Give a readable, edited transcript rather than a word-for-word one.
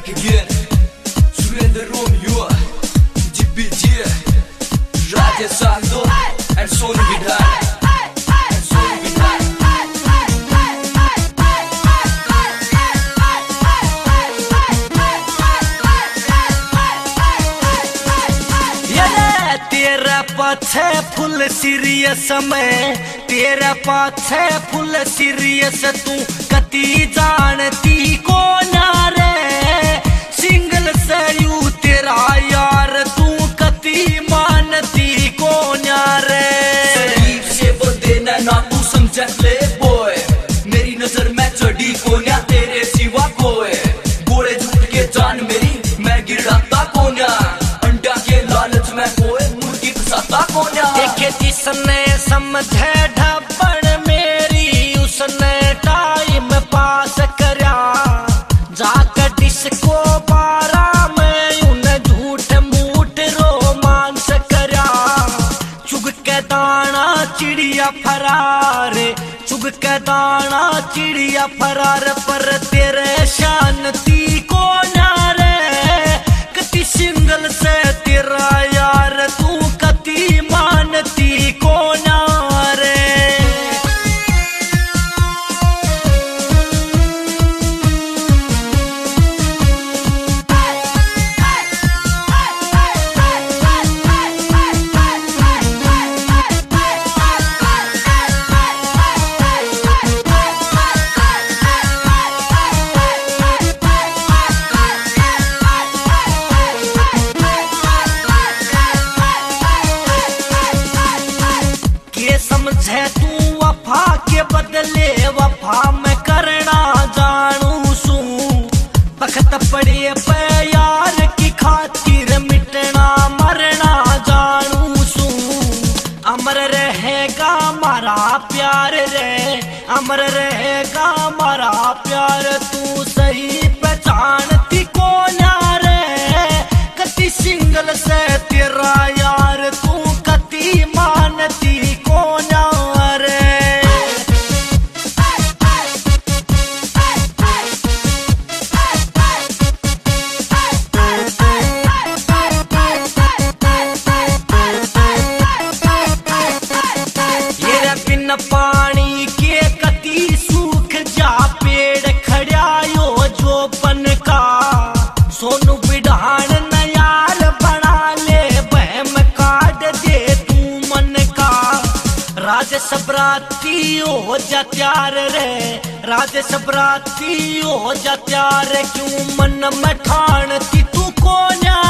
back again. Surrender Romeo, GBG, Rajesh Sando, and Sonu Vidal. तेरा पाछे full serious में, तेरा पाछे फुल सीरियस तू कती जानती को ना रे। सिंगल से यू तेरा यार तू कती मानती को ना रे। शरीफ से वो देना ना तू समझ ले बॉय, मेरी नजर में चढ़ी को ना तेरे सिवा कोई। गोले झूठ के जान मेरी मैं गिराता को ना, अंडा के लालच में कोई देखे जिसने समझे ढब्बन मेरी, उसने टाइम पास करा जाकर डिस्को बारा में उन्हें झूठ मूठ रोमांस करा। चुग के दाना चिड़िया फरार, चुग के दाना चिड़िया फरार, पर तेरे शांति को ना रे। कति सिंगल से तेरा यार तू कती मानती को ना रे। समझे तू वफा के बदले वफा मैं करना जानू सू। बखत पड़े पे यार की खातिर मिटना मरना जानू सू। अमर रहेगा हमारा प्यार रे, अमर रहेगा हमारा प्यार, तू सही पहचानती को ना रे। कति सिंगल से तेरा यार तू कति मानती को ना रे। ये रे बिन पानी के कति सूख जा पेड़ खड़ा यो जो बन का। सोनू बिढ़ान नयार बना ले बहम काट दे तू मन का। राजेश बराती हो जा त्यार रे, राजेश बराती हो जा त्यार, क्यों मन में ठानती तू को ना